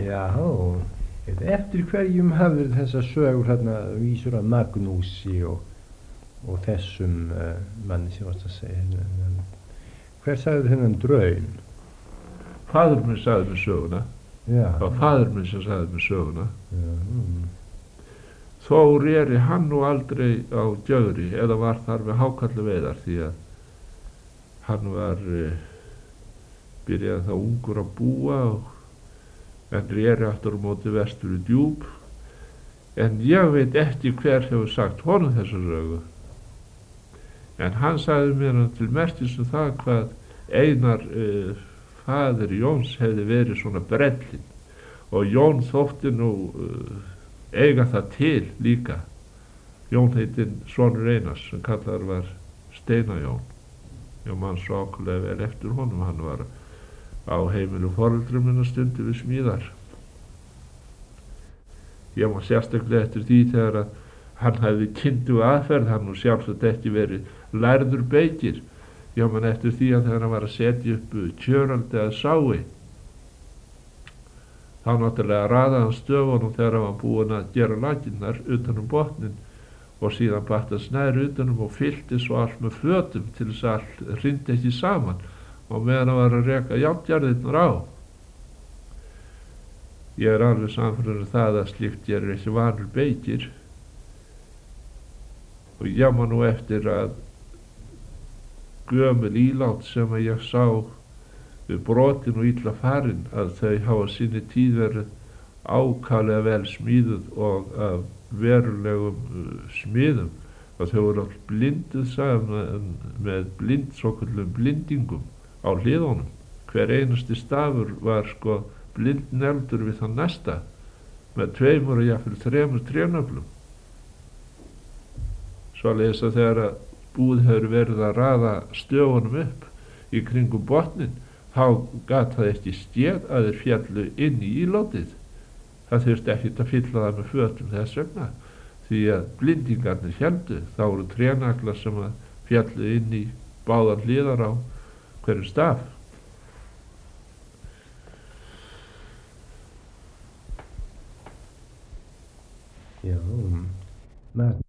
Já, eftir hverjum hafði þessar sögur hérna vísur af Magnúsi og þessum manni sem varst að segja hver sagði þennan draum? Faðir minn sagði mér söguna. Já. Það var faðir minn sem sagði mér söguna. Já. Þó reri hann nú aldrei á Gjögri eða var þar við hákallu veiðar því að hann var byrjaði þá ungur að búa en reri aftur á móti vestur í Djúp. En ég veit ekki hver hefur sagt honum þessa sögu. En hann sagði mér til merkis það hvað Einar faðir Jóns hefði verið svona brellinn og Jón þótti nú eiga það til líka. Jón heitinn sonur Einars sem kallaður var Steinajón. Ég man svo ákveðlega vel eftir honum, hann var á heimilu foreldrum minna stundu við smíðar. Ég man sérstaklega eftir því þegar að hann hefði kyndu aðferð, hann nú sjálfsagt ekki verið lærður beykir. Ég man eftir því að þegar hann var að setja upp kjöraldi að sái, þá náttúrulega raðaði hann stöfunum þegar hann var búinn að gera laginnar utan botnin og síðan batt hann snæri utanum og fyllti svo allt með fötum til þess að allt hrindi ekki saman og meðan hann var að reka járnjarðirnar á. Ég alveg samfélgur það að slíkt gerir ekki vanur beykir og ég man nú eftir að gömul ílát sem að ég sá við brotin og illa farin að þau hafa sinni tíð verið ákaflega vel smíðuð og af verulegum smiðum og þau voru all blinduð saman með svokallum blindingum á hliðunum. Hver einasti stafur var sko blindneldur við þann næsta með 2 og jafnvel 3 trésnöflum. Svoleiðis að þegar að búið hefur verið að raða stöfunum upp í kringum botnin þá gat það ekki stéð að þeir fjallu inn í ílátið. Það þurfti ekkert að fylla það með fötum þess vegna því að blindingarnir héldu. Það voru trénaglar sem að fjallu inn í báðar hliðar á hverju staf. Já,